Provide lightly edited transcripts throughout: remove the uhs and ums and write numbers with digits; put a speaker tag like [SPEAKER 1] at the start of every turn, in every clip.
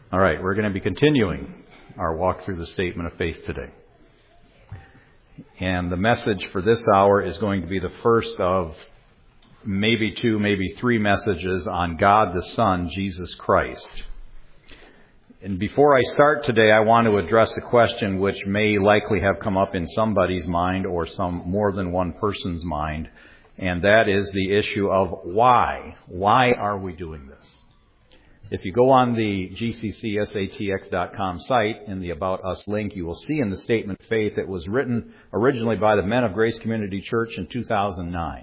[SPEAKER 1] All right, we're going to be continuing our walk through the statement of faith today. And the message for this hour is going to be the first of maybe two, maybe three messages on God the Son, Jesus Christ. And before I start today, I want to address a question which may likely have come up in somebody's mind or some more than one person's mind, and that is the issue of why. Why are we doing this? If you go on the gccsatx.com site, in the About Us link, you will see in the Statement of Faith it was written originally by the Men of Grace Community Church in 2009.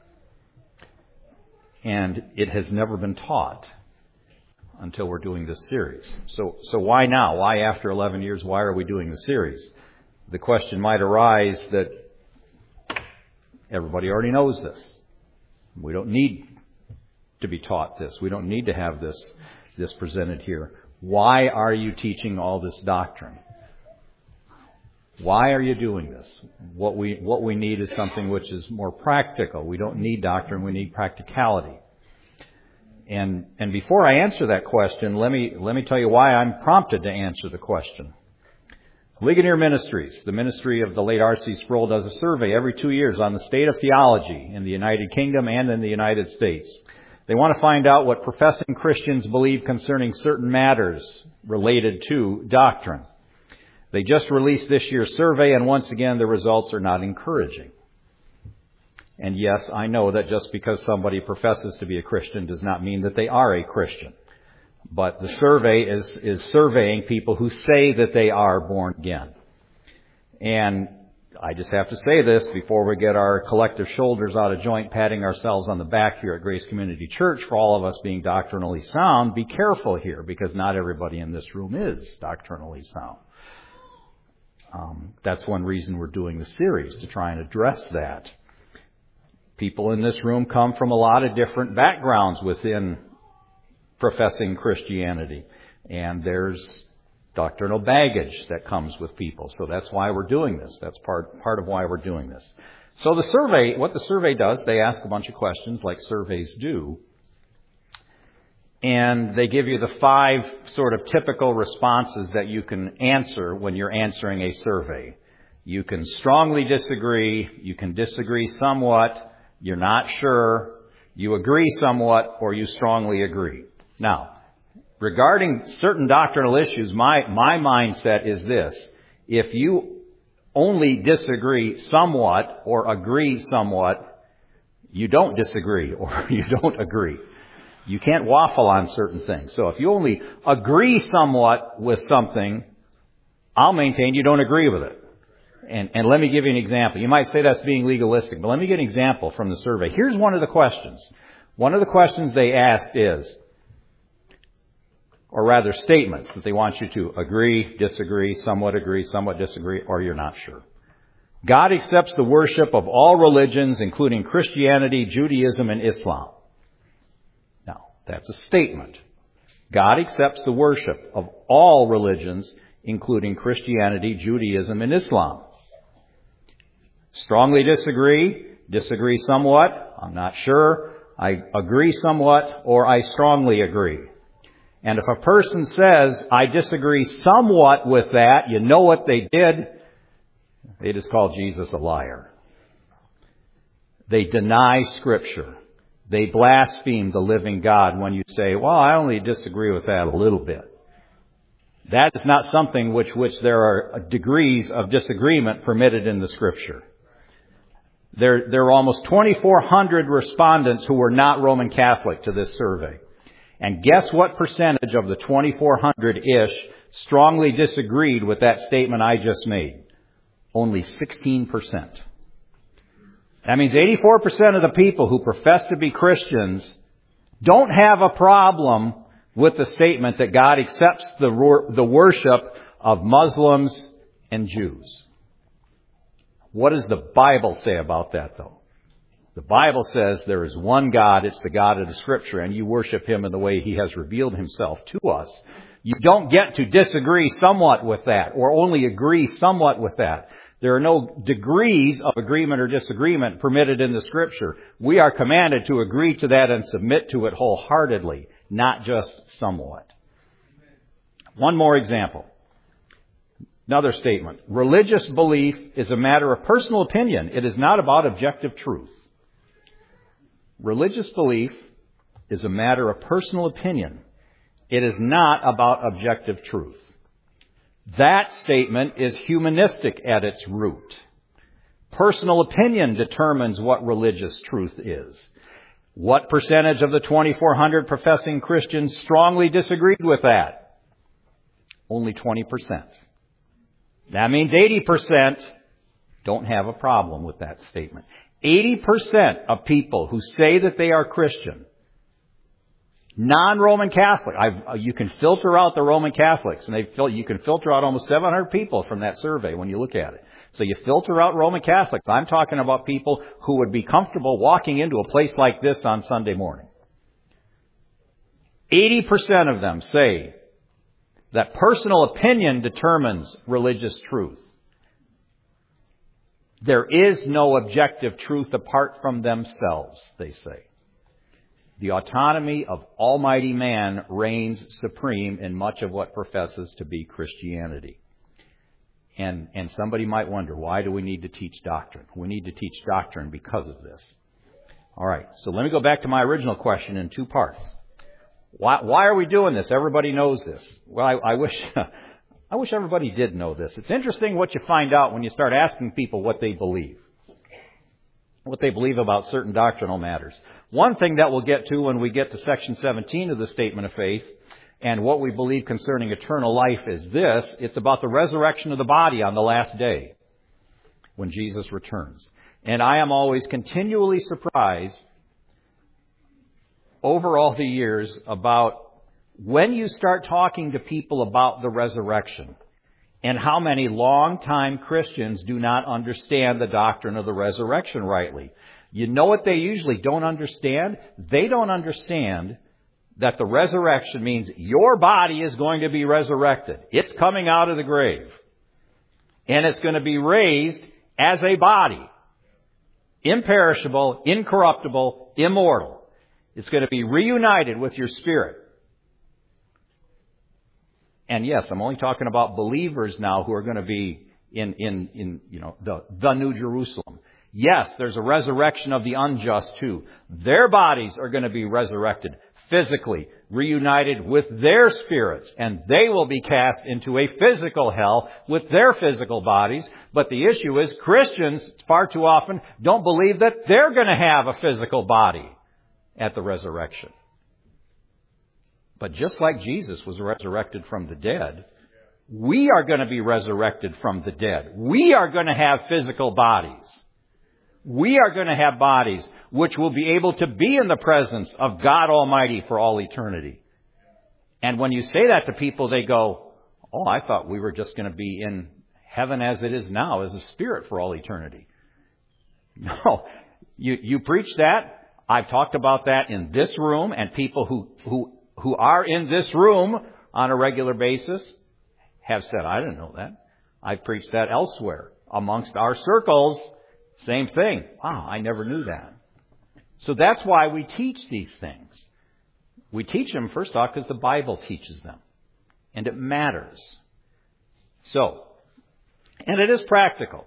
[SPEAKER 1] And it has never been taught until we're doing this series. So why now? Why after 11 years? Why are we doing the series? The question might arise that everybody already knows this. We don't need to be taught this. We don't need to have this presented here. Why are you teaching all this doctrine? Why are you doing this? What we need is something which is more practical. We don't need doctrine, we need practicality. And before I answer that question, let me tell you why I'm prompted to answer the question. Ligonier Ministries, the ministry of the late R.C. Sproul, does a survey every 2 years on the state of theology in the United Kingdom and in the United States. They want to find out what professing Christians believe concerning certain matters related to doctrine. They just released this year's survey, and once again, the results are not encouraging. And yes, I know that just because somebody professes to be a Christian does not mean that they are a Christian. But the survey is surveying people who say that they are born again. And I just have to say this before we get our collective shoulders out of joint, patting ourselves on the back here at Grace Community Church for all of us being doctrinally sound. Be careful here, because not everybody in this room is doctrinally sound. That's one reason we're doing the series, to try and address that. People in this room come from a lot of different backgrounds within professing Christianity, and there's doctrinal baggage that comes with people. So that's why we're doing this. That's part of why we're doing this. So the survey, what the survey does, they ask a bunch of questions like surveys do. And they give you the 5 sort of typical responses that you can answer when you're answering a survey. You can strongly disagree. You can disagree somewhat. You're not sure. You agree somewhat, or you strongly agree. Now, regarding certain doctrinal issues, my mindset is this. If you only disagree somewhat or agree somewhat, you don't disagree or you don't agree. You can't waffle on certain things. So if you only agree somewhat with something, I'll maintain you don't agree with it. And let me give you an example. You might say that's being legalistic, but let me give an example from the survey. Here's one of the questions. One of the questions they asked is, or rather statements that they want you to agree, disagree, somewhat disagree, or you're not sure. God accepts the worship of all religions, including Christianity, Judaism, and Islam. Now, that's a statement. God accepts the worship of all religions, including Christianity, Judaism, and Islam. Strongly disagree somewhat, I'm not sure, I agree somewhat, or I strongly agree. And if a person says, I disagree somewhat with that, you know what they did? They just call Jesus a liar. They deny Scripture. They blaspheme the living God when you say, well, I only disagree with that a little bit. That is not something which there are degrees of disagreement permitted in the Scripture. There are almost 2,400 respondents who were not Roman Catholic to this survey. And guess what percentage of the 2,400-ish strongly disagreed with that statement I just made? Only 16%. That means 84% of the people who profess to be Christians don't have a problem with the statement that God accepts the worship of Muslims and Jews. What does the Bible say about that, though? The Bible says there is one God, it's the God of the Scripture, and you worship Him in the way He has revealed Himself to us. You don't get to disagree somewhat with that, or only agree somewhat with that. There are no degrees of agreement or disagreement permitted in the Scripture. We are commanded to agree to that and submit to it wholeheartedly, not just somewhat. One more example. Another statement. Religious belief is a matter of personal opinion. It is not about objective truth. Religious belief is a matter of personal opinion. It is not about objective truth. That statement is humanistic at its root. Personal opinion determines what religious truth is. What percentage of the 2,400 professing Christians strongly disagreed with that? Only 20%. That means 80% don't have a problem with that statement. 80% of people who say that they are Christian, non-Roman Catholic, you can filter out the Roman Catholics, and you can filter out almost 700 people from that survey when you look at it. So you filter out Roman Catholics. I'm talking about people who would be comfortable walking into a place like this on Sunday morning. 80% of them say that personal opinion determines religious truth. There is no objective truth apart from themselves, they say. The autonomy of Almighty Man reigns supreme in much of what professes to be Christianity. And somebody might wonder, why do we need to teach doctrine? We need to teach doctrine because of this. All right, so let me go back to my original question in two parts. Why are we doing this? Everybody knows this. Well, I wish everybody did know this. It's interesting what you find out when you start asking people what they believe about certain doctrinal matters. One thing that we'll get to when we get to section 17 of the Statement of Faith and what we believe concerning eternal life is this. It's about the resurrection of the body on the last day when Jesus returns. And I am always continually surprised over all the years about when you start talking to people about the resurrection and how many long-time Christians do not understand the doctrine of the resurrection rightly. You know what they usually don't understand? They don't understand that the resurrection means your body is going to be resurrected. It's coming out of the grave. And it's going to be raised as a body. Imperishable, incorruptible, immortal. It's going to be reunited with your spirit. And yes, I'm only talking about believers now who are going to be in the New Jerusalem. Yes, there's a resurrection of the unjust too. Their bodies are going to be resurrected physically, reunited with their spirits, and they will be cast into a physical hell with their physical bodies. But the issue is Christians far too often don't believe that they're going to have a physical body at the resurrection. But just like Jesus was resurrected from the dead, we are going to be resurrected from the dead. We are going to have physical bodies. We are going to have bodies which will be able to be in the presence of God Almighty for all eternity. And when you say that to people, they go, oh, I thought we were just going to be in heaven as it is now, as a spirit for all eternity. No, you preach that. I've talked about that in this room, and people who are in this room on a regular basis have said, I didn't know that. I've preached that elsewhere. Amongst our circles, same thing. Wow, I never knew that. So that's why we teach these things. We teach them, first off, because the Bible teaches them. And it matters. So, and it is practical.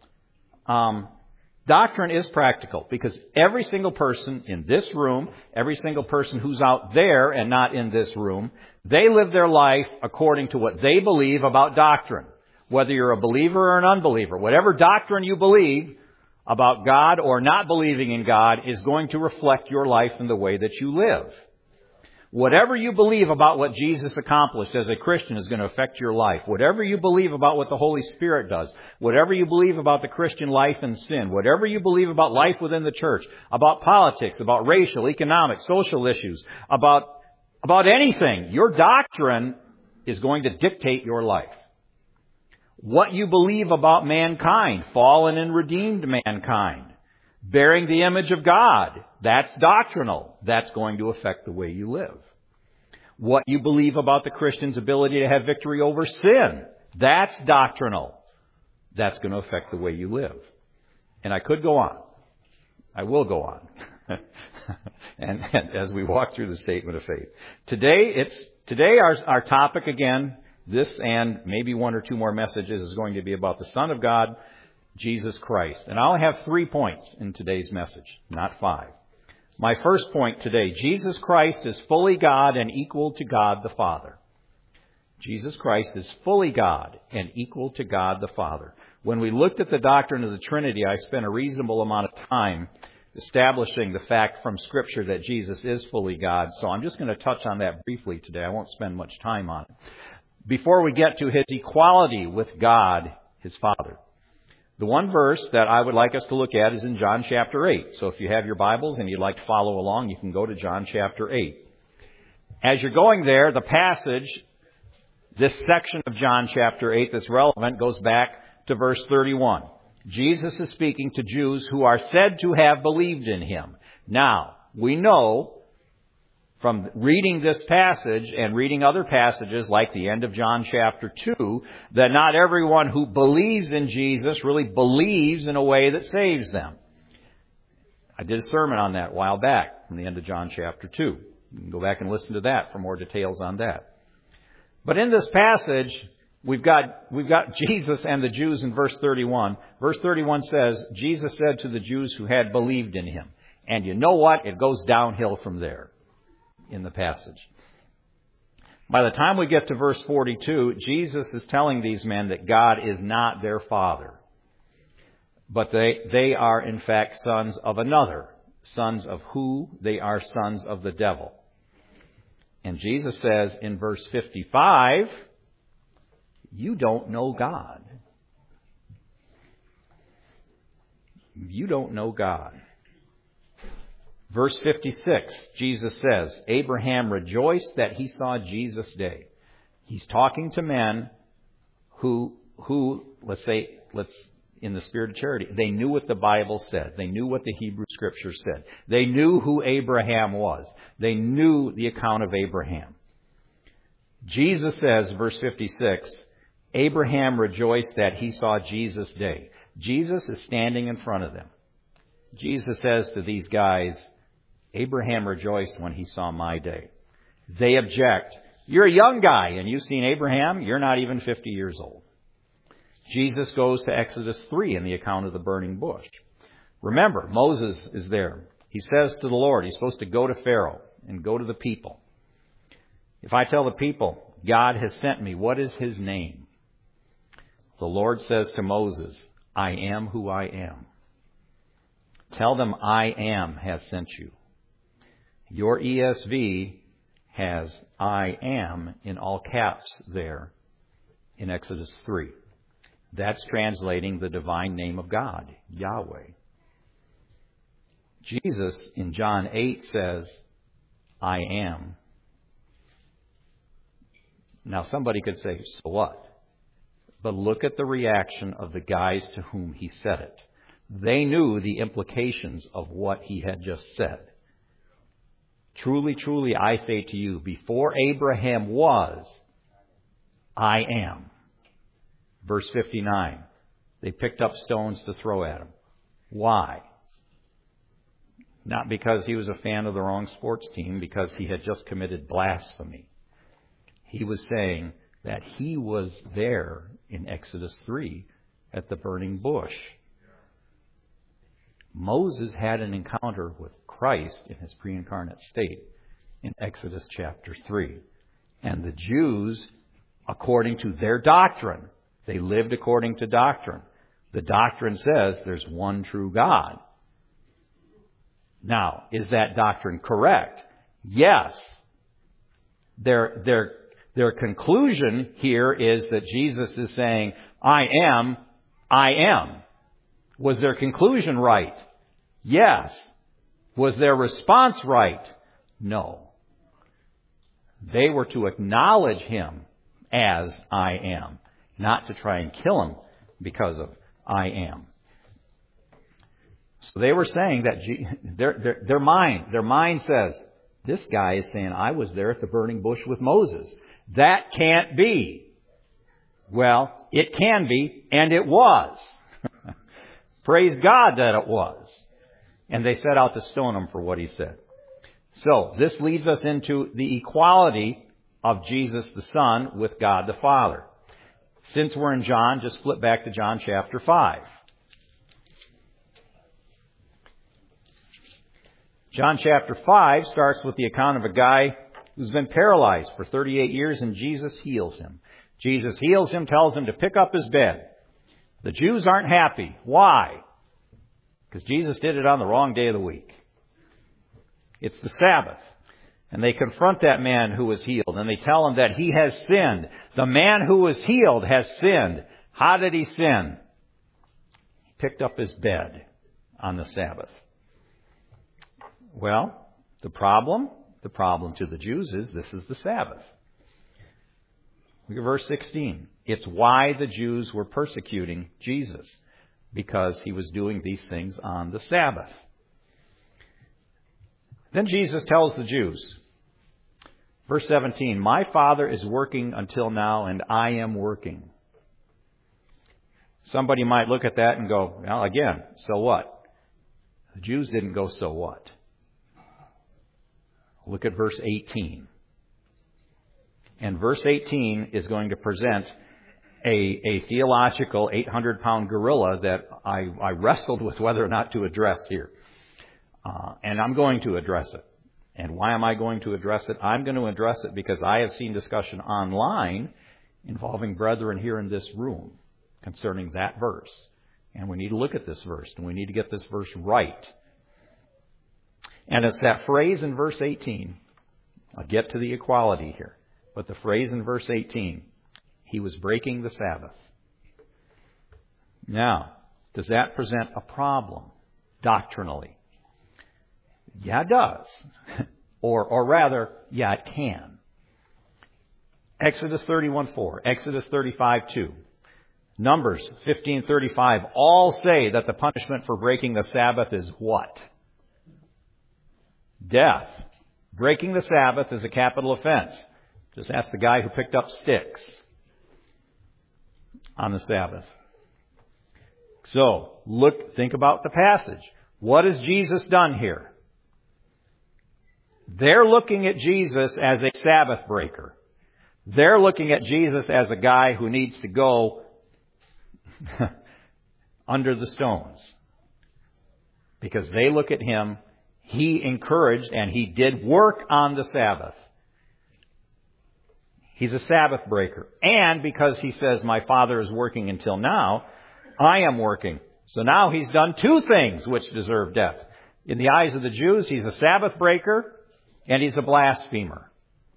[SPEAKER 1] Doctrine is practical because every single person in this room, every single person who's out there and not in this room, they live their life according to what they believe about doctrine. Whether you're a believer or an unbeliever, whatever doctrine you believe about God or not believing in God is going to reflect your life in the way that you live. Whatever you believe about what Jesus accomplished as a Christian is going to affect your life. Whatever you believe about what the Holy Spirit does, whatever you believe about the Christian life and sin, whatever you believe about life within the church, about politics, about racial, economic, social issues, about anything, your doctrine is going to dictate your life. What you believe about mankind, fallen and redeemed mankind, bearing the image of God, that's doctrinal. That's going to affect the way you live. What you believe about the Christian's ability to have victory over sin, that's doctrinal. That's going to affect the way you live. And I could go on. I will go on. and as we walk through the Statement of Faith. Today our topic again This and maybe one or two more messages is going to be about the Son of God, Jesus Christ. And I'll have 3 points in today's message, not 5. My first point today, Jesus Christ is fully God and equal to God the Father. Jesus Christ is fully God and equal to God the Father. When we looked at the doctrine of the Trinity, I spent a reasonable amount of time establishing the fact from Scripture that Jesus is fully God. So I'm just going to touch on that briefly today. I won't spend much time on it. Before we get to His equality with God, His Father, the one verse that I would like us to look at is in John chapter 8. So if you have your Bibles and you'd like to follow along, you can go to John chapter 8. As you're going there, the passage, this section of John chapter 8 that's relevant, goes back to verse 31. Jesus is speaking to Jews who are said to have believed in Him. Now, we know from reading this passage and reading other passages like the end of John chapter 2, that not everyone who believes in Jesus really believes in a way that saves them. I did a sermon on that a while back from the end of John chapter 2. You can go back and listen to that for more details on that. But in this passage, we've got Jesus and the Jews in verse 31. Verse 31 says, Jesus said to the Jews who had believed in Him. And you know what? It goes downhill from there in the passage. By the time we get to verse 42, Jesus is telling these men that God is not their Father, but they are in fact sons of another. Sons of who? They are sons of the devil. And Jesus says in verse 55, you don't know God. You don't know God. Verse 56, Jesus says, Abraham rejoiced that he saw Jesus' day. He's talking to men who, let's in the spirit of charity, they knew what the Bible said. They knew what the Hebrew Scriptures said. They knew who Abraham was. They knew the account of Abraham. Jesus says, verse 56, Abraham rejoiced that he saw Jesus' day. Jesus is standing in front of them. Jesus says to these guys, Abraham rejoiced when he saw my day. They object. You're a young guy and you've seen Abraham. You're not even 50 years old. Jesus goes to Exodus 3 in the account of the burning bush. Remember, Moses is there. He says to the Lord, he's supposed to go to Pharaoh and go to the people. If I tell the people, God has sent me, what is His name? The Lord says to Moses, I am who I am. Tell them I am has sent you. Your ESV has I am in all caps there in Exodus 3. That's translating the divine name of God, Yahweh. Jesus in John 8 says, I am. Now somebody could say, so what? But look at the reaction of the guys to whom He said it. They knew the implications of what He had just said. Truly, truly, I say to you, before Abraham was, I am. Verse 59, they picked up stones to throw at Him. Why? Not because he was a fan of the wrong sports team, because he had just committed blasphemy. He was saying that he was there in Exodus 3 at the burning bush. Moses had an encounter with Christ in His pre-incarnate state in Exodus chapter 3. And the Jews, according to their doctrine, they lived according to doctrine. The doctrine says there's one true God. Now, is that doctrine correct? Yes. Their conclusion here is that Jesus is saying, I am. Was their conclusion right? Yes. Was their response right? No. They were to acknowledge Him as I am, not to try and kill Him because of I am. So they were saying that their mind says, this guy is saying, I was there at the burning bush with Moses. That can't be. Well, it can be, and it was. Praise God that it was. And they set out to stone Him for what He said. So, this leads us into the equality of Jesus the Son with God the Father. Since we're in John, just flip back to John chapter 5. John chapter 5 starts with the account of a guy who's been paralyzed for 38 years, and Jesus heals him. Jesus heals him, tells him to pick up his bed. The Jews aren't happy. Why? Because Jesus did it on the wrong day of the week. It's the Sabbath. And they confront that man who was healed, and they tell him that he has sinned. The man who was healed has sinned. How did he sin? He picked up his bed on the Sabbath. Well, the problem to the Jews is this is the Sabbath. Look at verse 16. It's why the Jews were persecuting Jesus, because he was doing these things on the Sabbath. Then Jesus tells the Jews, verse 17, my Father is working until now, and I am working. Somebody might look at that and go, well, again, so what? The Jews didn't go, so what? Look at verse 18. And verse 18 is going to present a theological 800-pound gorilla that I wrestled with whether or not to address here. And I'm going to address it. And why am I going to address it? I'm going to address it because I have seen discussion online involving brethren here in this room concerning that verse. And we need to look at this verse, and we need to get this verse right. And it's that phrase in verse 18. I'll get to the equality here. But the phrase in verse 18, he was breaking the Sabbath. Now, does that present a problem doctrinally? Yeah, it does. or rather, yeah, it can. Exodus 31:4, Exodus 35:2, Numbers 15:35 all say that the punishment for breaking the Sabbath is what? Death. Breaking the Sabbath is a capital offense. Just ask the guy who picked up sticks on the Sabbath. So, think about the passage. What has Jesus done here? They're looking at Jesus as a Sabbath breaker. They're looking at Jesus as a guy who needs to go under the stones. Because they look at him, he encouraged and he did work on the Sabbath. He's a Sabbath breaker. And because he says, my Father is working until now, I am working. So now he's done two things which deserve death. In the eyes of the Jews, he's a Sabbath breaker and he's a blasphemer.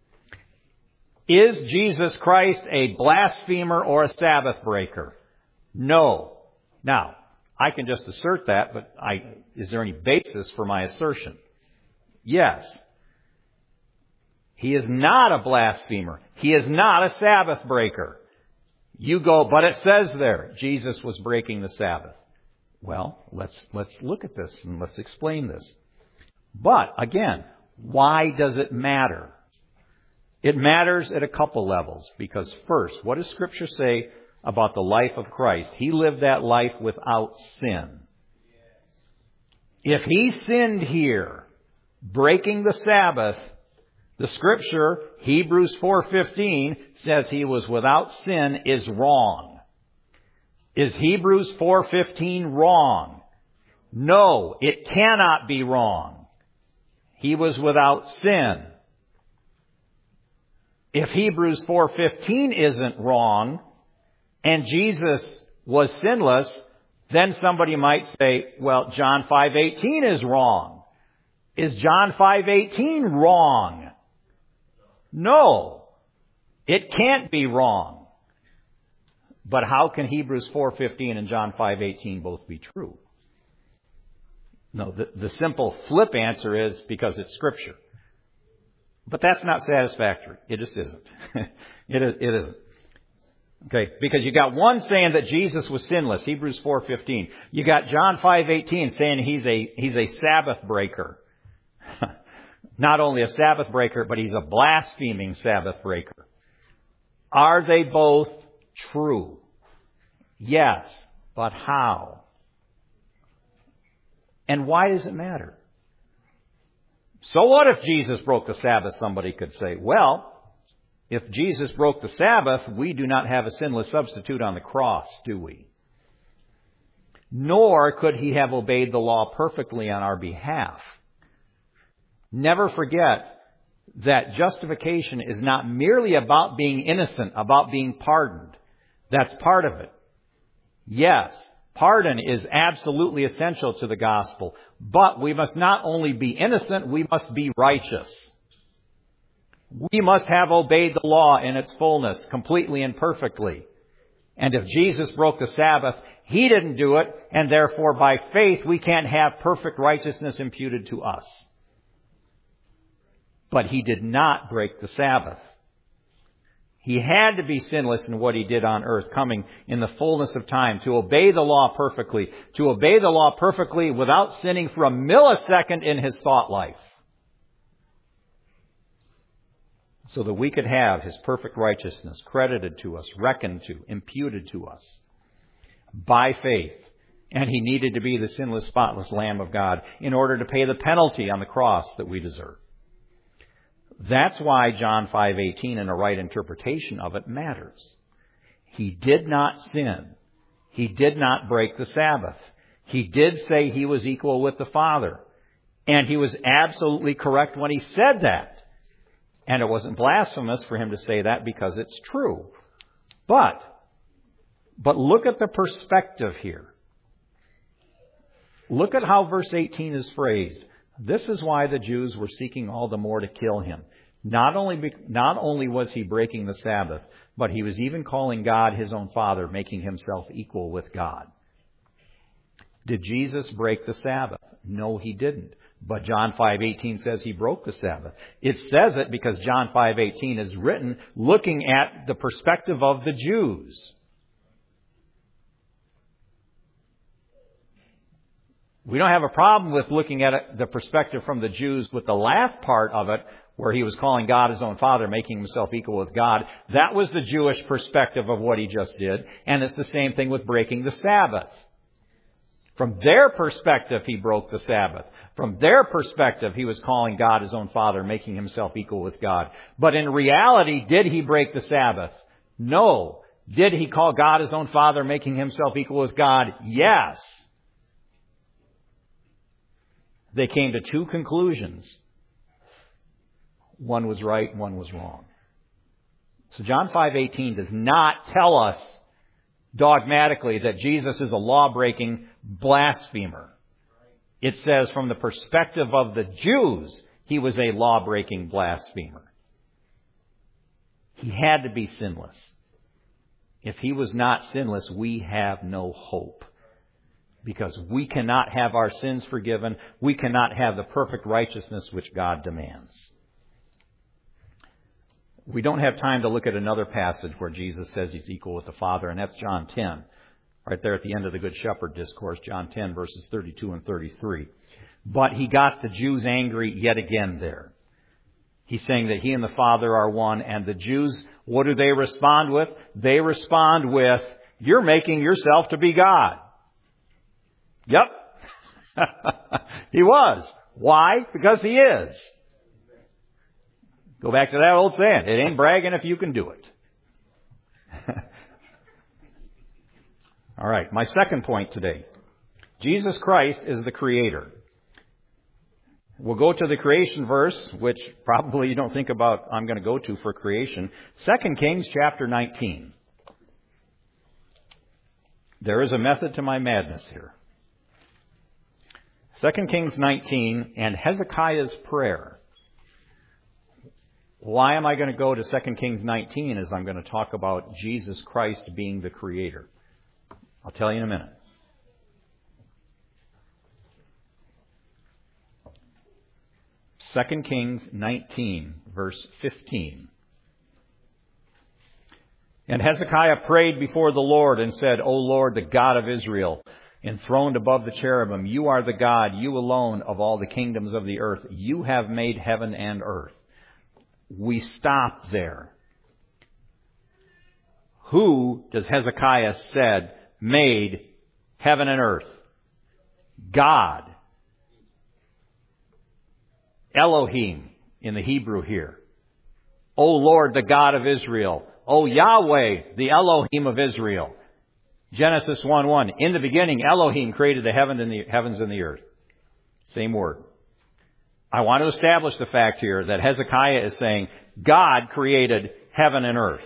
[SPEAKER 1] Is Jesus Christ a blasphemer or a Sabbath breaker? No. Now, I can just assert that, but is there any basis for my assertion? Yes. He is not a blasphemer. He is not a Sabbath breaker. But it says there, Jesus was breaking the Sabbath. Well, let's look at this and let's explain this. But, again, why does it matter? It matters at a couple levels. Because first, what does Scripture say about the life of Christ? He lived that life without sin. If he sinned here, breaking the Sabbath, the Scripture, Hebrews 4:15, says he was without sin is wrong. Is Hebrews 4:15 wrong? No, it cannot be wrong. He was without sin. If Hebrews 4:15 isn't wrong, and Jesus was sinless, then somebody might say, well, John 5:18 is wrong. Is John 5:18 wrong? No, it can't be wrong. But how can Hebrews 4:15 and John 5:18 both be true? No, the simple flip answer is because it's Scripture. But that's not satisfactory. It just isn't. It isn't. Okay, because you got one saying that Jesus was sinless, Hebrews 4:15. You got John 5:18 saying he's a Sabbath breaker. Not only a Sabbath breaker, but he's a blaspheming Sabbath breaker. Are they both true? Yes, but how? And why does it matter? So what if Jesus broke the Sabbath? Somebody could say, well, If Jesus broke the Sabbath, we do not have a sinless substitute on the cross, do we? Nor could he have obeyed the law perfectly on our behalf. Never forget that justification is not merely about being innocent, about being pardoned. That's part of it. Yes, pardon is absolutely essential to the gospel. But we must not only be innocent, we must be righteous. We must have obeyed the law in its fullness, completely and perfectly. And if Jesus broke the Sabbath, He didn't do it, and therefore by faith we can't have perfect righteousness imputed to us. But He did not break the Sabbath. He had to be sinless in what He did on earth, coming in the fullness of time, to obey the law perfectly, without sinning for a millisecond in His thought life, so that we could have His perfect righteousness credited to us, reckoned to, imputed to us by faith. And He needed to be the sinless, spotless Lamb of God in order to pay the penalty on the cross that we deserve. That's why John 5:18 and a right interpretation of it matters. He did not sin. He did not break the Sabbath. He did say He was equal with the Father. And He was absolutely correct when He said that. And it wasn't blasphemous for Him to say that because it's true. But look at the perspective here. Look at how verse 18 is phrased. This is why the Jews were seeking all the more to kill Him. Not only was He breaking the Sabbath, but He was even calling God His own Father, making Himself equal with God. Did Jesus break the Sabbath? No, He didn't. But John 5:18 says He broke the Sabbath. It says it because John 5:18 is written looking at the perspective of the Jews. We don't have a problem with looking at it, the perspective from the Jews with the last part of it, where He was calling God His own Father, making Himself equal with God. That was the Jewish perspective of what He just did. And it's the same thing with breaking the Sabbath. From their perspective, He broke the Sabbath. From their perspective, He was calling God His own Father, making Himself equal with God. But in reality, did He break the Sabbath? No. Did He call God His own Father, making Himself equal with God? Yes. They came to two conclusions. One was right, one was wrong. So John 5:18 does not tell us dogmatically that Jesus is a law-breaking blasphemer. It says from the perspective of the Jews, He was a law-breaking blasphemer. He had to be sinless. If He was not sinless, we have no hope. Because we cannot have our sins forgiven. We cannot have the perfect righteousness which God demands. We don't have time to look at another passage where Jesus says He's equal with the Father, and that's John 10. Right there at the end of the Good Shepherd discourse, John 10, verses 32 and 33. But He got the Jews angry yet again there. He's saying that He and the Father are one, and the Jews, what do they respond with? They respond with, "You're making yourself to be God." Yep. He was. Why? Because He is. Go back to that old saying. It ain't bragging if you can do it. All right. My second point today. Jesus Christ is the Creator. We'll go to the creation verse, which probably you don't think about I'm going to go to for creation. 2 Kings chapter 19. There is a method to my madness here. 2 Kings 19 and Hezekiah's prayer. Why am I going to go to 2 Kings 19 as I'm going to talk about Jesus Christ being the Creator? I'll tell you in a minute. Second Kings 19, verse 15. And Hezekiah prayed before the Lord and said, O Lord, the God of Israel, enthroned above the cherubim, you are the God, you alone of all the kingdoms of the earth. You have made heaven and earth. We stop there. Who, does Hezekiah said, made heaven and earth? God. Elohim in the Hebrew here. O Lord, the God of Israel. O Yahweh, the Elohim of Israel. Genesis 1:1. In the beginning, Elohim created the heavens and the earth. Same word. I want to establish the fact here that Hezekiah is saying God created heaven and earth.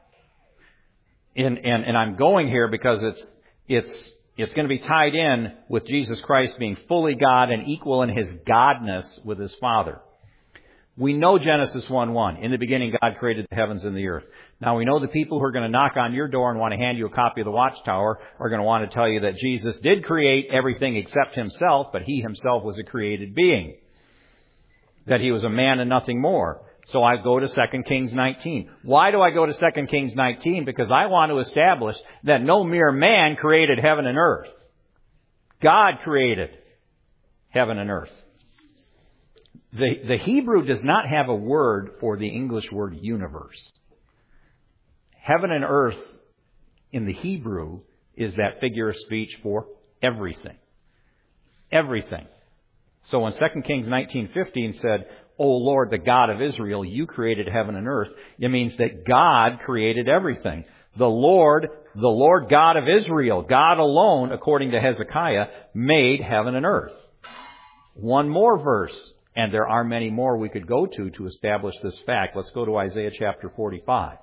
[SPEAKER 1] And I'm going here because it's going to be tied in with Jesus Christ being fully God and equal in His godness with His Father. We know Genesis 1:1. In the beginning, God created the heavens and the earth. Now, we know the people who are going to knock on your door and want to hand you a copy of the Watchtower are going to want to tell you that Jesus did create everything except Himself, but He Himself was a created being. That He was a man and nothing more. So I go to 2 Kings 19. Why do I go to 2 Kings 19? Because I want to establish that no mere man created heaven and earth. God created heaven and earth. The Hebrew does not have a word for the English word universe. Heaven and earth in the Hebrew is that figure of speech for everything. Everything. So when 2 Kings 19:15 said, O Lord, the God of Israel, you created heaven and earth, it means that God created everything. The Lord God of Israel, God alone, according to Hezekiah, made heaven and earth. One more verse, and there are many more we could go to establish this fact. Let's go to Isaiah chapter 45.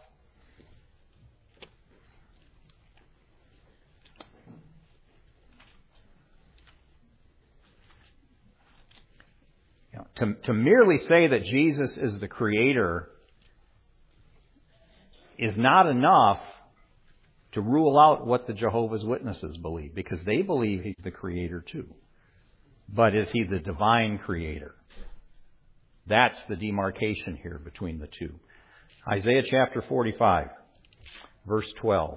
[SPEAKER 1] To merely say that Jesus is the Creator is not enough to rule out what the Jehovah's Witnesses believe, because they believe He's the Creator too. But is He the divine Creator? That's the demarcation here between the two. Isaiah chapter 45, verse 12.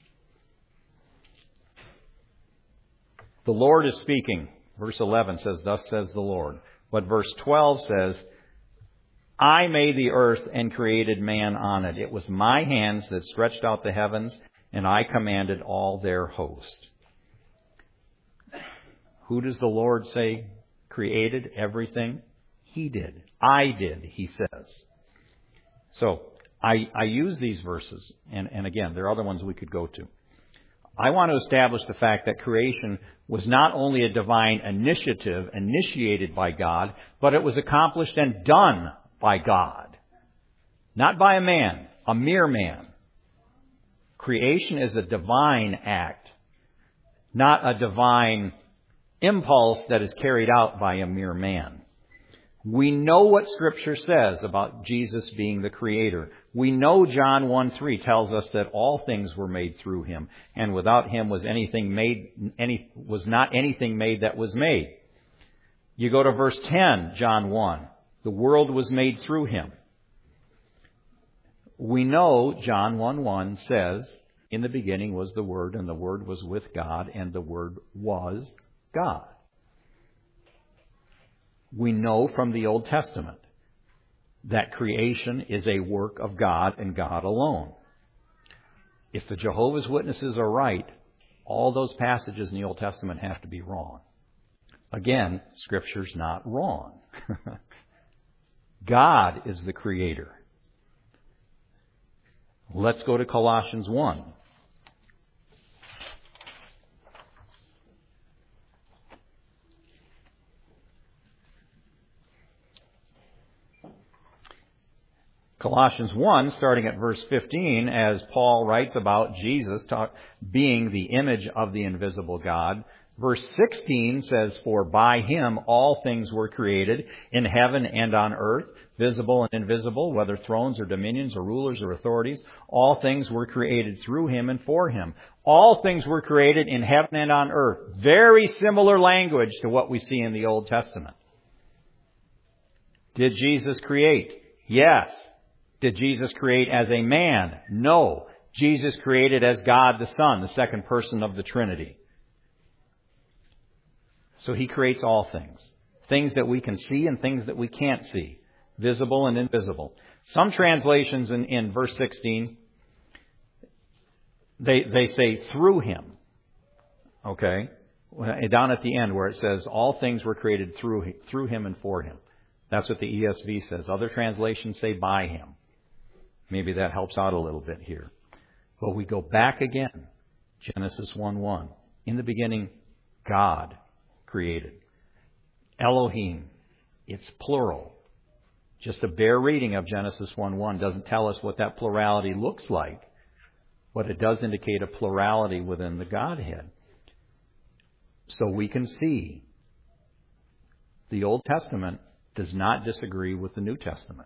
[SPEAKER 1] The Lord is speaking. Verse 11 says, Thus says the Lord. But verse 12 says, I made the earth and created man on it. It was my hands that stretched out the heavens, and I commanded all their host. Who does the Lord say created everything? He did. I did, He says. So, I use these verses, and again, there are other ones we could go to. I want to establish the fact that creation was not only a divine initiative initiated by God, but it was accomplished and done by God. Not by a man, a mere man. Creation is a divine act, not a divine impulse that is carried out by a mere man. We know what Scripture says about Jesus being the Creator. We know John 1:3 tells us that all things were made through Him, and without Him was not anything made that was made. You go to verse 10, John 1. The world was made through Him. We know John 1:1 says, in the beginning was the Word, and the Word was with God, and the Word was God. We know from the Old Testament that creation is a work of God and God alone. If the Jehovah's Witnesses are right, all those passages in the Old Testament have to be wrong. Again, Scripture's not wrong. God is the Creator. Let's go to Colossians 1. Colossians 1, starting at verse 15, as Paul writes about Jesus being the image of the invisible God. Verse 16 says, For by Him all things were created, in heaven and on earth, visible and invisible, whether thrones or dominions or rulers or authorities. All things were created through Him and for Him. All things were created in heaven and on earth. Very similar language to what we see in the Old Testament. Did Jesus create? Yes. Did Jesus create as a man? No. Jesus created as God the Son, the second person of the Trinity. So He creates all things. Things that we can see and things that we can't see. Visible and invisible. Some translations in verse 16, they say through Him. Okay? Down at the end where it says all things were created through Him and for Him. That's what the ESV says. Other translations say by Him. Maybe that helps out a little bit here. But we go back again. Genesis 1:1. In the beginning, God created. Elohim. It's plural. Just a bare reading of Genesis 1:1 doesn't tell us what that plurality looks like, but it does indicate a plurality within the Godhead. So we can see the Old Testament does not disagree with the New Testament.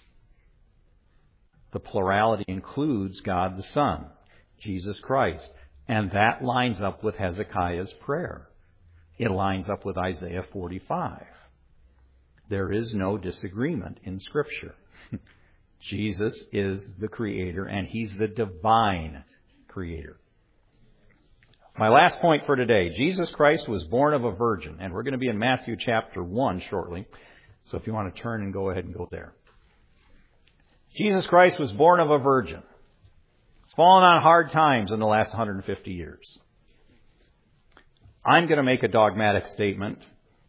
[SPEAKER 1] The plurality includes God the Son, Jesus Christ, and that lines up with Hezekiah's prayer. It lines up with Isaiah 45. There is no disagreement in Scripture. Jesus is the Creator, and He's the divine Creator. My last point for today, Jesus Christ was born of a virgin, and we're going to be in Matthew chapter 1 shortly. So if you want to turn and go ahead and go there. Jesus Christ was born of a virgin. It's fallen on hard times in the last 150 years. I'm going to make a dogmatic statement.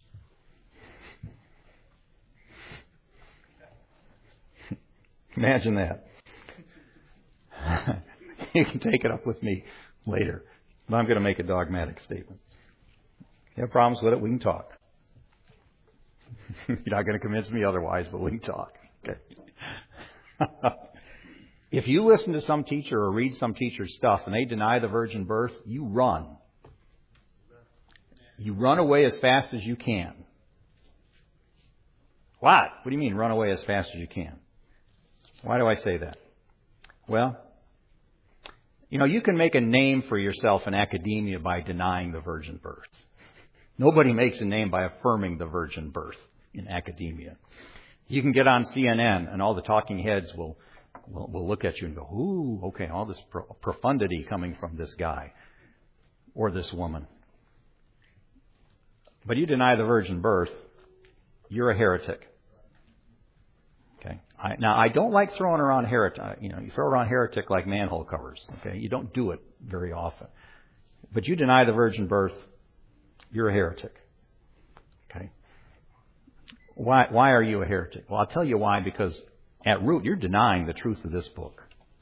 [SPEAKER 1] Imagine that. You can take it up with me later. But I'm going to make a dogmatic statement. If you have problems with it, we can talk. You're not going to convince me otherwise, but we can talk. Okay. If you listen to some teacher or read some teacher's stuff and they deny the virgin birth, you run. You run away as fast as you can. What? What do you mean run away as fast as you can? Why do I say that? Well, you can make a name for yourself in academia by denying the virgin birth. Nobody makes a name by affirming the virgin birth in academia. You can get on CNN and all the talking heads will look at you and go, ooh, okay, all this profundity coming from this guy or this woman. But you deny the virgin birth, you're a heretic. Okay. Now, I don't like throwing around heretic. You throw around heretic like manhole covers. Okay. You don't do it very often. But you deny the virgin birth, you're a heretic. Okay. Why are you a heretic? Well, I'll tell you why, because at root, you're denying the truth of this book.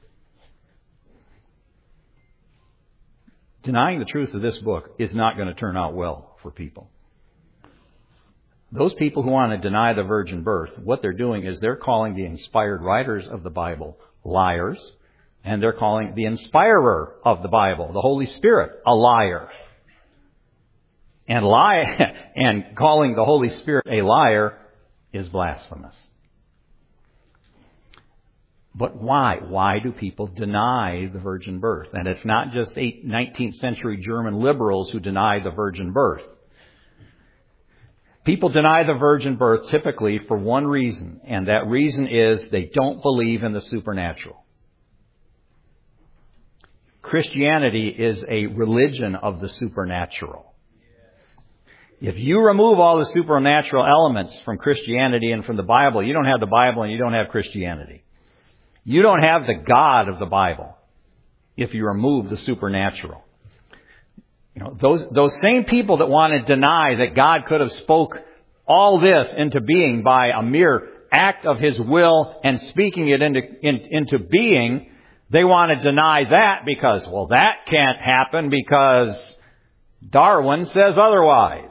[SPEAKER 1] Denying the truth of this book is not going to turn out well for people. Those people who want to deny the virgin birth, what they're doing is they're calling the inspired writers of the Bible liars, and they're calling the inspirer of the Bible, the Holy Spirit, a liar. And calling the Holy Spirit a liar is blasphemous. But why? Why do people deny the virgin birth? And it's not just 19th century German liberals who deny the virgin birth. People deny the virgin birth typically for one reason, and that reason is they don't believe in the supernatural. Christianity is a religion of the supernatural. If you remove all the supernatural elements from Christianity and from the Bible, you don't have the Bible and you don't have Christianity. You don't have the God of the Bible if you remove the supernatural. Those same people that want to deny that God could have spoke all this into being by a mere act of His will and speaking it into being, they want to deny that because, well, that can't happen because Darwin says otherwise.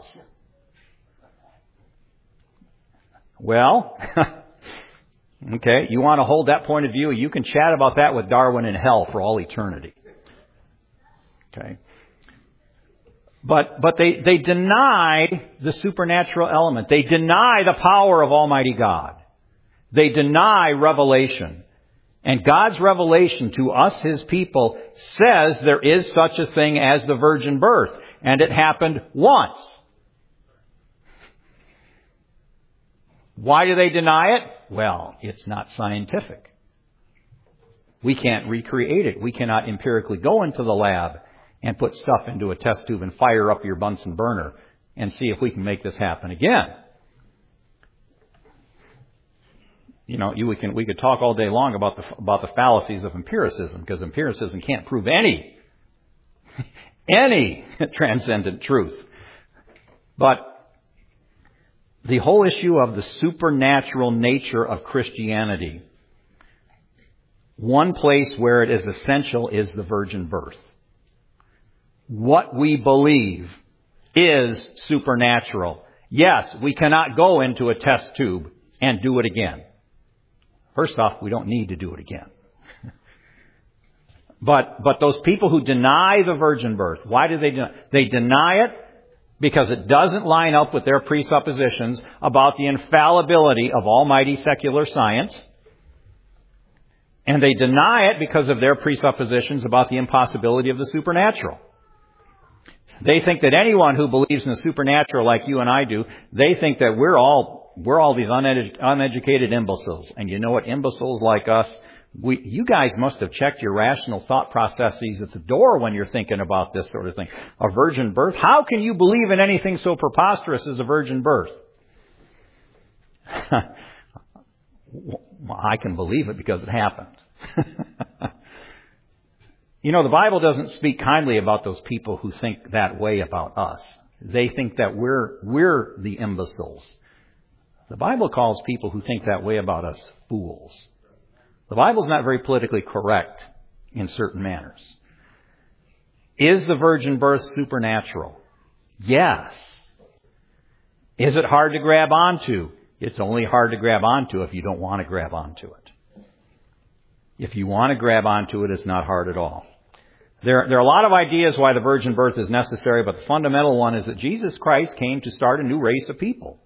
[SPEAKER 1] Well, okay, you want to hold that point of view, you can chat about that with Darwin in hell for all eternity. Okay. But they deny the supernatural element. They deny the power of Almighty God. They deny revelation. And God's revelation to us, His people, says there is such a thing as the virgin birth. And it happened once. Why do they deny it? Well, it's not scientific. We can't recreate it. We cannot empirically go into the lab and put stuff into a test tube and fire up your Bunsen burner and see if we can make this happen again. We could talk all day long about the fallacies of empiricism, because empiricism can't prove any transcendent truth. But the whole issue of the supernatural nature of Christianity One place where it is essential is the virgin birth. What we believe is supernatural. Yes, we cannot go into a test tube and do it again. First off, we don't need to do it again. But those people who deny the virgin birth, why do they deny it? They deny it because it doesn't line up with their presuppositions about the infallibility of almighty secular science. And they deny it because of their presuppositions about the impossibility of the supernatural. They think that anyone who believes in the supernatural like you and I do, they think that we're all these uneducated imbeciles. And you know what? Imbeciles like us, you guys must have checked your rational thought processes at the door when you're thinking about this sort of thing. A virgin birth? How can you believe in anything so preposterous as a virgin birth? Well, I can believe it because it happened. You know, the Bible doesn't speak kindly about those people who think that way about us. They think that we're the imbeciles. The Bible calls people who think that way about us fools. The Bible's not very politically correct in certain manners. Is the virgin birth supernatural? Yes. Is it hard to grab onto? It's only hard to grab onto if you don't want to grab onto it. If you want to grab onto it, it's not hard at all. There are a lot of ideas why the virgin birth is necessary, but the fundamental one is that Jesus Christ came to start a new race of people.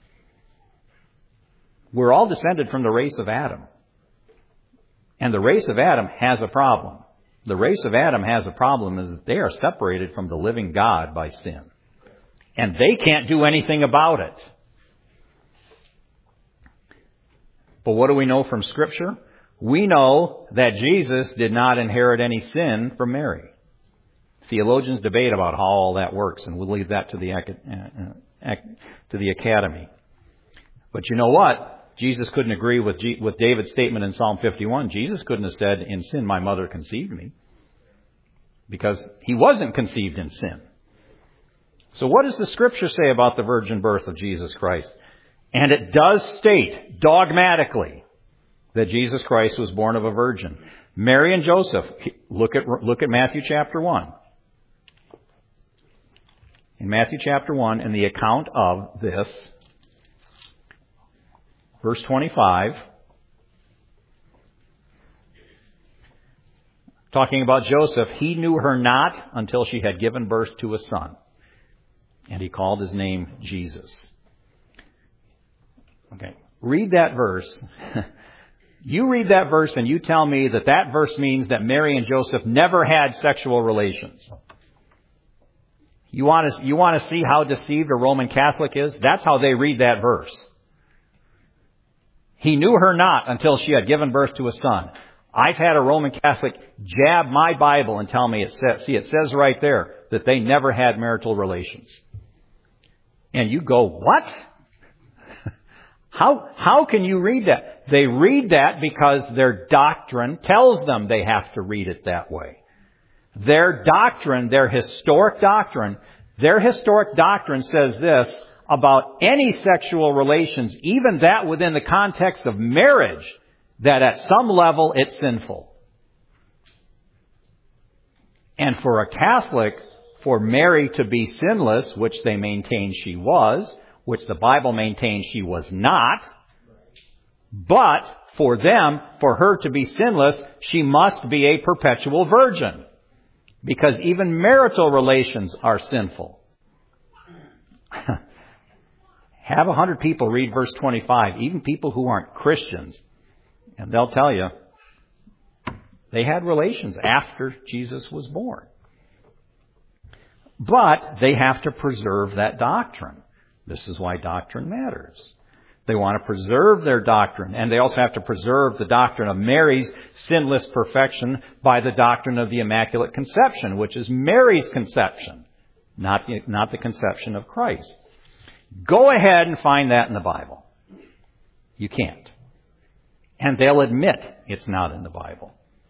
[SPEAKER 1] We're all descended from the race of Adam. And the race of Adam has a problem. The race of Adam has a problem is that they are separated from the living God by sin. And they can't do anything about it. But what do we know from Scripture? We know that Jesus did not inherit any sin from Mary. Theologians debate about how all that works, and we'll leave that to the academy. But you know what? Jesus couldn't agree with David's statement in Psalm 51. Jesus couldn't have said, "In sin my mother conceived me," because he wasn't conceived in sin. So what does the Scripture say about the virgin birth of Jesus Christ? And it does state dogmatically that Jesus Christ was born of a virgin. Mary and Joseph, look at Matthew chapter 1. In Matthew chapter 1, in the account of this, verse 25, talking about Joseph, he knew her not until she had given birth to a son. And he called his name Jesus. Okay, read that verse. You read that verse and you tell me that that verse means that Mary and Joseph never had sexual relations. You want to see how deceived a Roman Catholic is? That's how they read that verse. He knew her not until she had given birth to a son. I've had a Roman Catholic jab my Bible and tell me it says right there that they never had marital relations. And you go, what? How can you read that? They read that because their doctrine tells them they have to read it that way. Their doctrine, their historic doctrine says this about any sexual relations, even that within the context of marriage, that at some level it's sinful. And for a Catholic, for Mary to be sinless, which they maintain she was, which the Bible maintains she was not, but for them, for her to be sinless, she must be a perpetual virgin. Because even marital relations are sinful. Have 100 people read verse 25, even people who aren't Christians, and they'll tell you they had relations after Jesus was born. But they have to preserve that doctrine. This is why doctrine matters. They want to preserve their doctrine, and they also have to preserve the doctrine of Mary's sinless perfection by the doctrine of the Immaculate Conception, which is Mary's conception, not the conception of Christ. Go ahead and find that in the Bible. You can't. And they'll admit it's not in the Bible.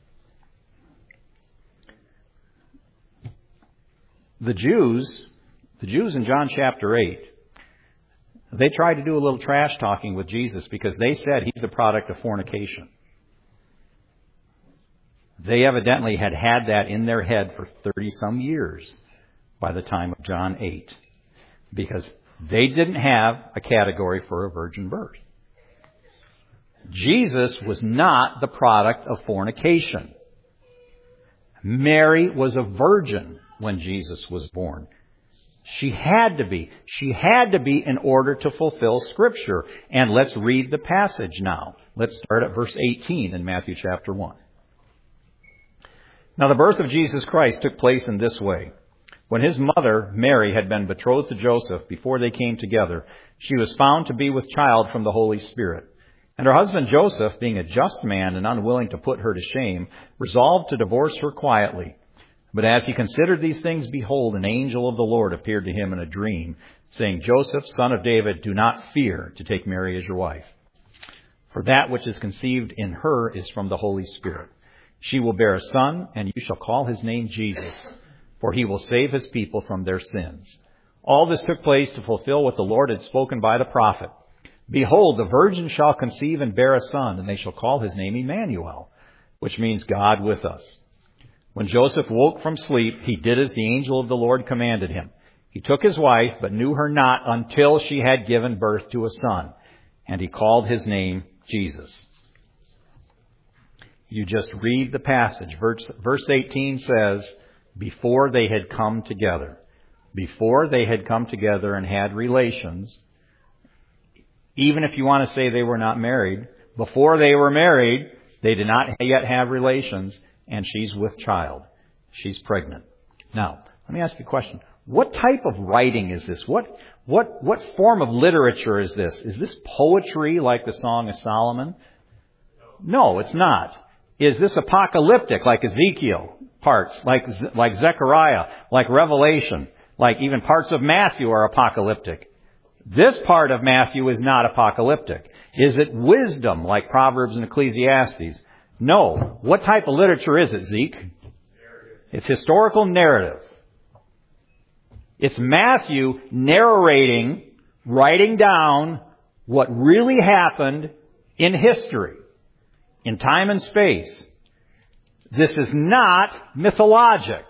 [SPEAKER 1] The Jews in John chapter 8, they tried to do a little trash talking with Jesus because they said he's the product of fornication. They evidently had that in their head for 30-some years by the time of John 8, because they didn't have a category for a virgin birth. Jesus was not the product of fornication. Mary was a virgin when Jesus was born. She had to be. She had to be in order to fulfill Scripture. And let's read the passage now. Let's start at verse 18 in Matthew chapter 1. Now the birth of Jesus Christ took place in this way. When his mother, Mary, had been betrothed to Joseph before they came together, she was found to be with child from the Holy Spirit. And her husband Joseph, being a just man and unwilling to put her to shame, resolved to divorce her quietly. But as he considered these things, behold, an angel of the Lord appeared to him in a dream, saying, Joseph, son of David, do not fear to take Mary as your wife. For that which is conceived in her is from the Holy Spirit. She will bear a son, and you shall call his name Jesus, for he will save his people from their sins. All this took place to fulfill what the Lord had spoken by the prophet. Behold, the virgin shall conceive and bear a son, and they shall call his name Emmanuel, which means God with us. When Joseph woke from sleep, he did as the angel of the Lord commanded him. He took his wife, but knew her not until she had given birth to a son, and he called his name Jesus. You just read the passage. Verse 18 says, before they had come together. Before they had come together and had relations, even if you want to say they were not married, before they were married, they did not yet have relations, and she's with child. She's pregnant. Now, let me ask you a question. What type of writing is this? What form of literature is this? Is this poetry like the Song of Solomon? No, it's not. Is this apocalyptic like Ezekiel parts, like Zechariah, like Revelation, like even parts of Matthew are apocalyptic? This part of Matthew is not apocalyptic. Is it wisdom like Proverbs and Ecclesiastes? No. What type of literature is it, Zeke? It's historical narrative. It's Matthew narrating, writing down what really happened in history, in time and space. This is not mythologic.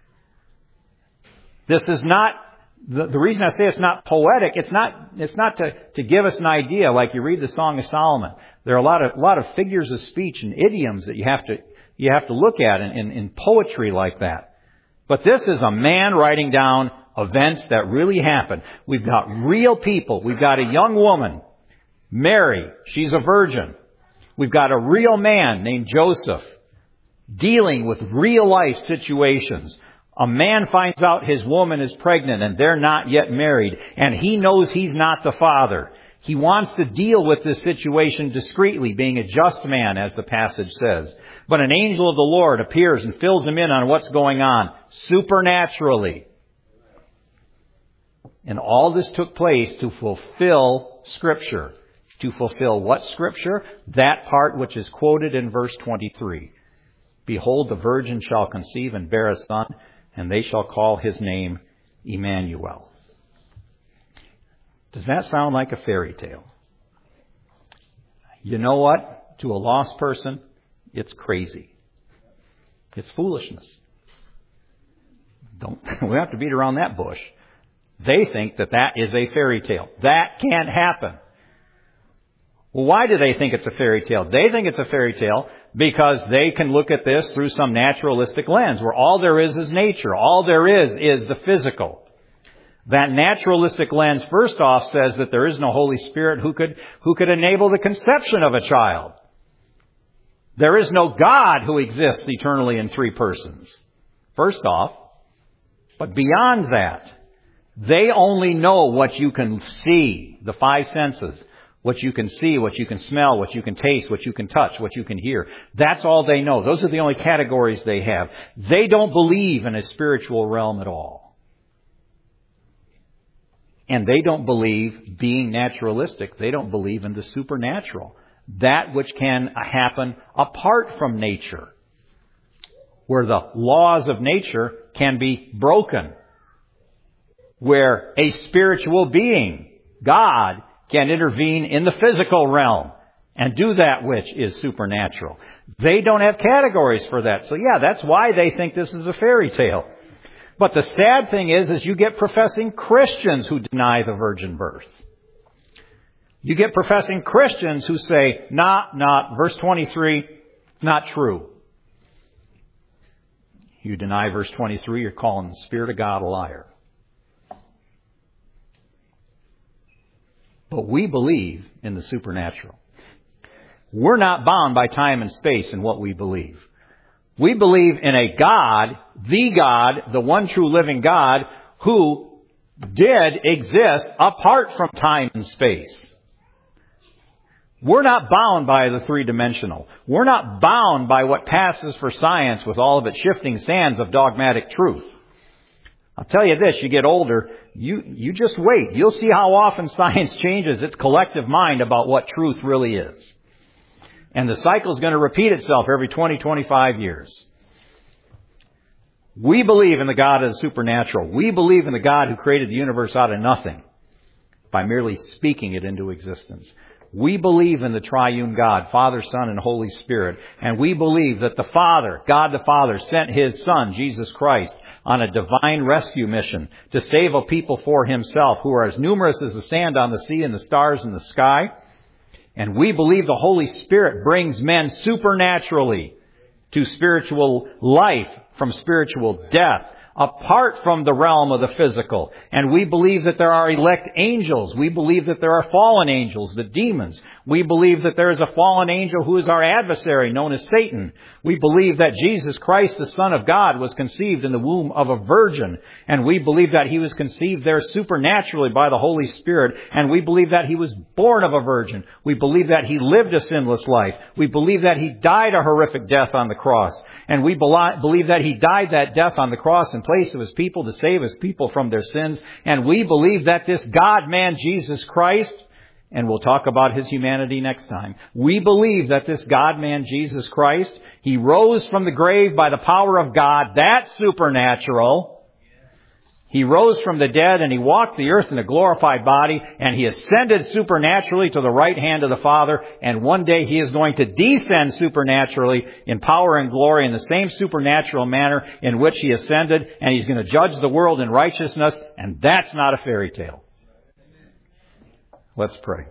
[SPEAKER 1] This is not, the reason I say it's not poetic, it's not to give us an idea like you read the Song of Solomon. There are a lot of figures of speech and idioms that you have to look at in poetry like that. But this is a man writing down events that really happened. We've got real people. We've got a young woman, Mary. She's a virgin. We've got a real man named Joseph dealing with real life situations. A man finds out his woman is pregnant and they're not yet married, and he knows he's not the father. He wants to deal with this situation discreetly, being a just man, as the passage says. But an angel of the Lord appears and fills him in on what's going on supernaturally. And all this took place to fulfill Scripture. To fulfill what Scripture? That part which is quoted in verse 23. Behold, the virgin shall conceive and bear a son, and they shall call his name Emmanuel. Does that sound like a fairy tale? You know what? To a lost person, it's crazy. It's foolishness. We don't have to beat around that bush. They think that is a fairy tale. That can't happen. Well, why do they think it's a fairy tale? They think it's a fairy tale because they can look at this through some naturalistic lens where all there is nature. All there is the physical. That naturalistic lens, first off, says that there is no Holy Spirit who could enable the conception of a child. There is no God who exists eternally in three persons. First off. But beyond that, they only know what you can see, the five senses. What you can see, what you can smell, what you can taste, what you can touch, what you can hear. That's all they know. Those are the only categories they have. They don't believe in a spiritual realm at all. And they don't believe, being naturalistic, they don't believe in the supernatural. That which can happen apart from nature. Where the laws of nature can be broken. Where a spiritual being, God, can intervene in the physical realm and do that which is supernatural. They don't have categories for that. So yeah, that's why they think this is a fairy tale. But the sad thing is you get professing Christians who deny the virgin birth. You get professing Christians who say, verse 23, not true. You deny verse 23, you're calling the Spirit of God a liar. But we believe in the supernatural. We're not bound by time and space in what we believe. We believe in a God, the one true living God, who did exist apart from time and space. We're not bound by the three-dimensional. We're not bound by what passes for science with all of its shifting sands of dogmatic truth. I'll tell you this, you get older, you just wait. You'll see how often science changes its collective mind about what truth really is. And the cycle is going to repeat itself every 20, 25 years. We believe in the God of the supernatural. We believe in the God who created the universe out of nothing by merely speaking it into existence. We believe in the triune God, Father, Son, and Holy Spirit. And we believe that the Father, God the Father, sent His Son, Jesus Christ, on a divine rescue mission to save a people for Himself who are as numerous as the sand on the sea and the stars in the sky. And we believe the Holy Spirit brings men supernaturally to spiritual life from spiritual death, apart from the realm of the physical. And we believe that there are elect angels. We believe that there are fallen angels, the demons. We believe that there is a fallen angel who is our adversary, known as Satan. We believe that Jesus Christ, the Son of God, was conceived in the womb of a virgin. And we believe that He was conceived there supernaturally by the Holy Spirit. And we believe that He was born of a virgin. We believe that He lived a sinless life. We believe that He died a horrific death on the cross. And we believe that He died that death on the cross in place of His people to save His people from their sins. And we believe that this God-man, Jesus Christ, and we'll talk about His humanity next time. We believe that this God-man, Jesus Christ, He rose from the grave by the power of God. That's supernatural. He rose from the dead and He walked the earth in a glorified body, and He ascended supernaturally to the right hand of the Father. And one day He is going to descend supernaturally in power and glory in the same supernatural manner in which He ascended. And He's going to judge the world in righteousness. And that's not a fairy tale. Let's pray.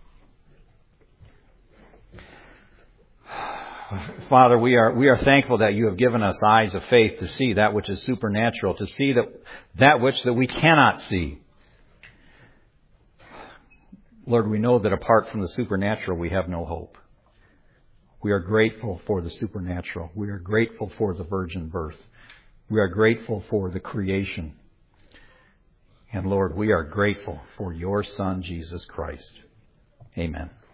[SPEAKER 1] Father, we are thankful that You have given us eyes of faith to see that which is supernatural, to see that which we cannot see. Lord, we know that apart from the supernatural, we have no hope. We are grateful for the supernatural. We are grateful for the virgin birth. We are grateful for the creation. And Lord, we are grateful for Your Son, Jesus Christ. Amen.